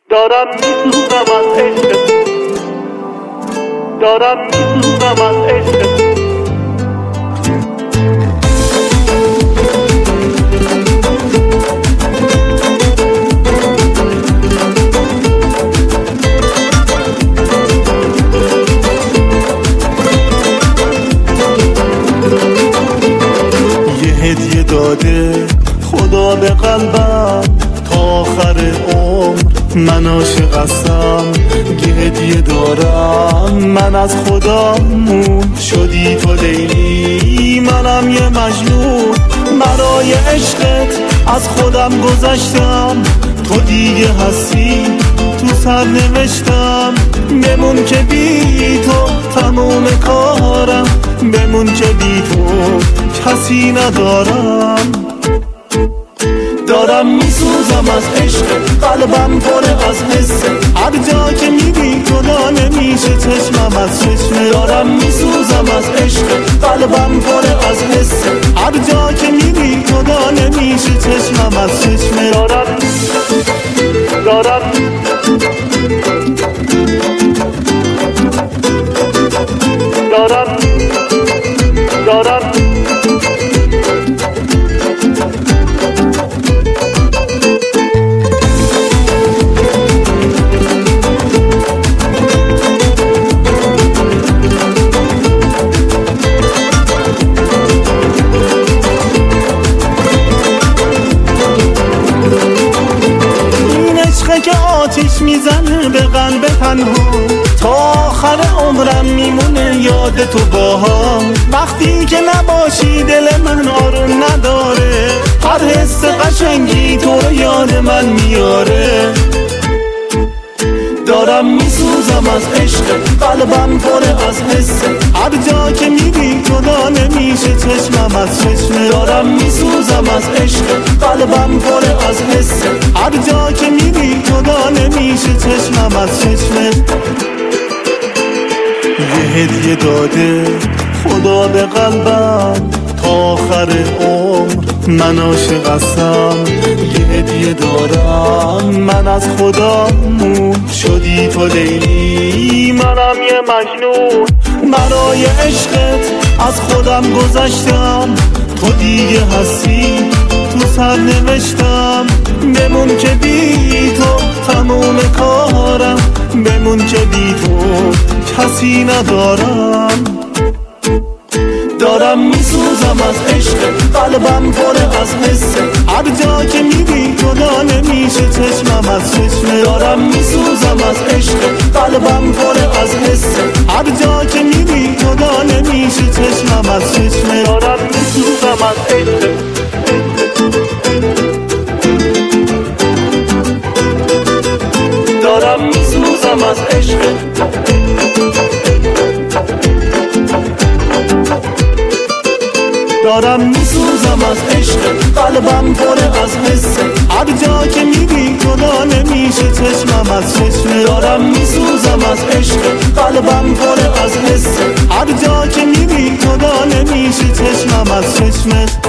دارم میسوزم از عشق، دارم میسوزم از عشق. یه هدیه داده خدا به قلبم تا آخر عمر، من عاشق هستم. یه هدیه دارم من از خدامون، شدی تو لیلی منم یه مجنون. برای عشقت از خودم گذشتم، تو دیگه هستی تو سر نوشتم. بمون که بی تو تموم کارم، بمون که بی تو کسی ندارم. دارم میسوزم از عشق، قلبم پر از حسه. هر جا که میری جدا نمیشه چشمم از چشمه. دارم میسوزم از عشق، قلبم پر از حسه. هر جا که میری جدا نمیشه چشمم از چشمه. دارم که آتیش میزنه به قلب تنها، تا آخر عمرم میمونه یاد تو باها. وقتی که نباشی دل من آروم نداره، هر حس قشنگی تو رو یاد من میاره. دارم میسوزم از عشق، قلبم پر از حسه. هر جا که میری جدا نمیشه چشمم از چشمه. دارم میسوزم از عشق، قلبم پر از حسه. هر جا که میری جدا نمیشه چشمم از چشمه. یه هدیه داده خدا به قلبم تا آخر عمر، من عاشق هستم. یه هدیه دارم من از خدامون، شدی تو لیلی منم یه مجنون. برای عشقت از خودم گذشتم، تو دیگه هستی تو سر نوشتم. بمون که بی تو تموم کارم، بمون که بی تو کسی ندارم. دارم میسوزم از عشق، قلبم پر از حسه. هر جا که میری جدا نمیشه چشمم از چشمه. دارم میسوزم از عشق، قلبم پر از حسه. هر جا که میری جدا نمیشه چشمم از چشمه. دارم میسوزم از عشق، دارم میسوزم از عشق. دارم میسوزم از عشق، قلبم پر از حسه. هر جا که میری جدا نمیشه چشمم از چشمه. دارم میسوزم از عشق، قلبم پر از حسه. هر جا که میری جدا نمیشه چشمم از چشمه.